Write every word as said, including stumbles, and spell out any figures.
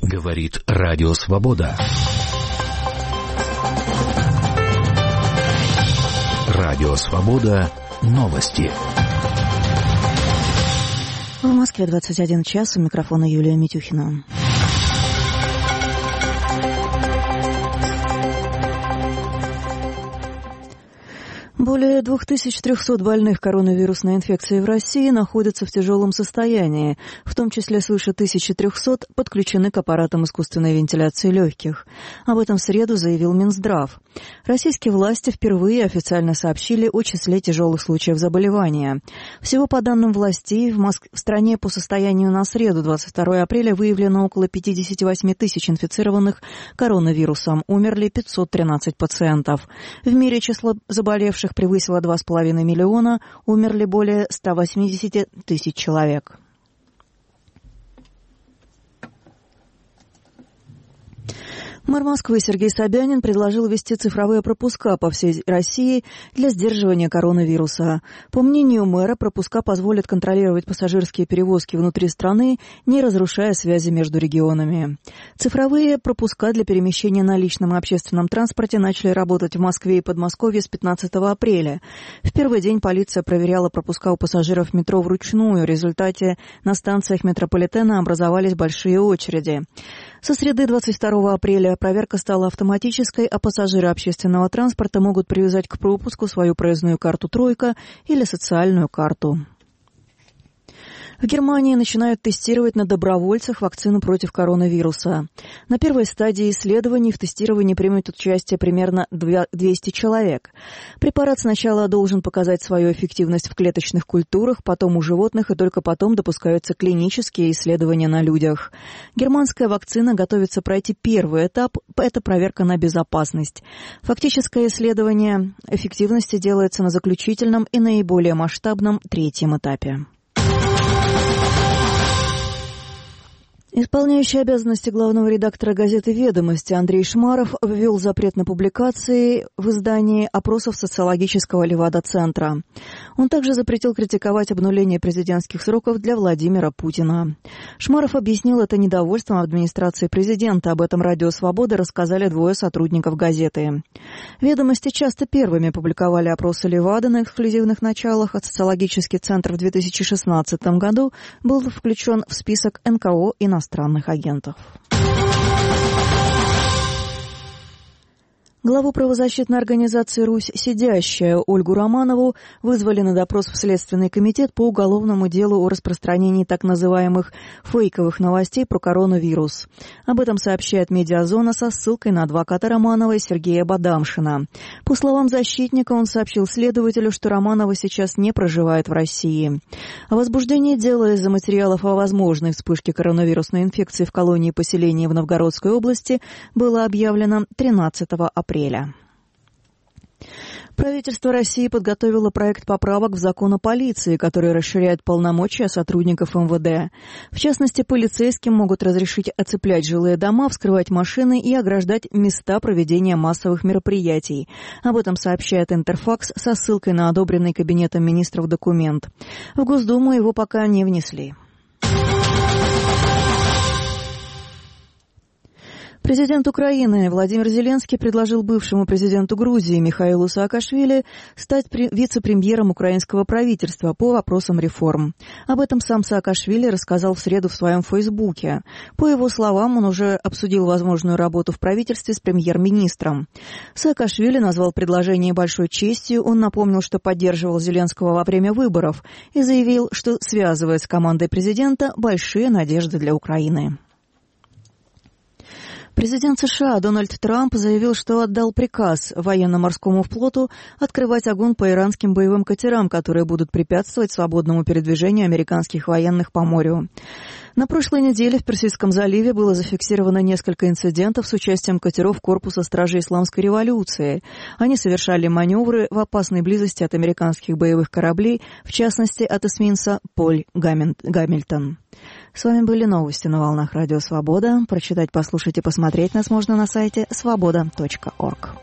Говорит Радио Свобода. Радио Свобода. Новости. В Москве двадцать один час. У микрофона Юлия Митюхина. Более две тысячи триста больных коронавирусной инфекцией в России находятся в тяжелом состоянии, в том числе свыше тысячи трехсот подключены к аппаратам искусственной вентиляции легких. Об этом в среду заявил Минздрав. Российские власти впервые официально сообщили о числе тяжелых случаев заболевания. Всего по данным властей в, Моск... в стране по состоянию на среду двадцать второго апреля выявлено около пятьдесят восемь тысяч инфицированных коронавирусом, умерли пятьсот тринадцать пациентов. В мире число заболевших превысило два с половиной миллиона, умерли более ста восьмидесяти тысяч человек. Мэр Москвы Сергей Собянин предложил ввести цифровые пропуска по всей России для сдерживания коронавируса. По мнению мэра, пропуска позволят контролировать пассажирские перевозки внутри страны, не разрушая связи между регионами. Цифровые пропуска для перемещения на личном и общественном транспорте начали работать в Москве и Подмосковье с пятнадцатого апреля. В первый день полиция проверяла пропуска у пассажиров метро вручную. В результате на станциях метрополитена образовались большие очереди. Со среды двадцать второго апреля проверка стала автоматической, а пассажиры общественного транспорта могут привязать к пропуску свою проездную карту «Тройка» или социальную карту. В Германии начинают тестировать на добровольцах вакцину против коронавируса. На первой стадии исследований в тестировании примут участие примерно двести человек. Препарат сначала должен показать свою эффективность в клеточных культурах, потом у животных, и только потом допускаются клинические исследования на людях. Германская вакцина готовится пройти первый этап – это проверка на безопасность. Фактическое исследование эффективности делается на заключительном и наиболее масштабном третьем этапе. Исполняющий обязанности главного редактора газеты «Ведомости» Андрей Шмаров ввел запрет на публикации в издании опросов социологического Левада-центра. Он также запретил критиковать обнуление президентских сроков для Владимира Путина. Шмаров объяснил это недовольством администрации президента. Об этом Радио Свобода рассказали двое сотрудников газеты. «Ведомости» часто первыми публиковали опросы Левада на эксклюзивных началах, а социологический центр в две тысячи шестнадцатом году был включен в список эн ка о иностранных агентов. Главу правозащитной организации «Русь Сидящая» Ольгу Романову вызвали на допрос в Следственный комитет по уголовному делу о распространении так называемых фейковых новостей про коронавирус. Об этом сообщает «Медиазона» со ссылкой на адвоката Романовой Сергея Бадамшина. По словам защитника, он сообщил следователю, что Романова сейчас не проживает в России. О возбуждении дела из-за материалов о возможной вспышке коронавирусной инфекции в колонии поселения в Новгородской области было объявлено тринадцатого апреля. Правительство России подготовило проект поправок в закон о полиции, который расширяет полномочия сотрудников эм вэ дэ. В частности, полицейским могут разрешить оцеплять жилые дома, вскрывать машины и ограждать места проведения массовых мероприятий. Об этом сообщает Интерфакс со ссылкой на одобренный Кабинетом министров документ. В Госдуму его пока не внесли. Президент Украины Владимир Зеленский предложил бывшему президенту Грузии Михаилу Саакашвили стать вице-премьером украинского правительства по вопросам реформ. Об этом сам Саакашвили рассказал в среду в своем фейсбуке. По его словам, он уже обсудил возможную работу в правительстве с премьер-министром. Саакашвили назвал предложение большой честью. Он напомнил, что поддерживал Зеленского во время выборов и заявил, что связывает с командой президента большие надежды для Украины. Президент США Дональд Трамп заявил, что отдал приказ военно-морскому флоту открывать огонь по иранским боевым катерам, которые будут препятствовать свободному передвижению американских военных по морю. На прошлой неделе в Персидском заливе было зафиксировано несколько инцидентов с участием катеров корпуса стражей Исламской революции. Они совершали маневры в опасной близости от американских боевых кораблей, в частности от эсминца «Поль Гамильтон». С вами были новости на волнах Радио Свобода. Прочитать, послушать и посмотреть нас можно на сайте свобода точка орг.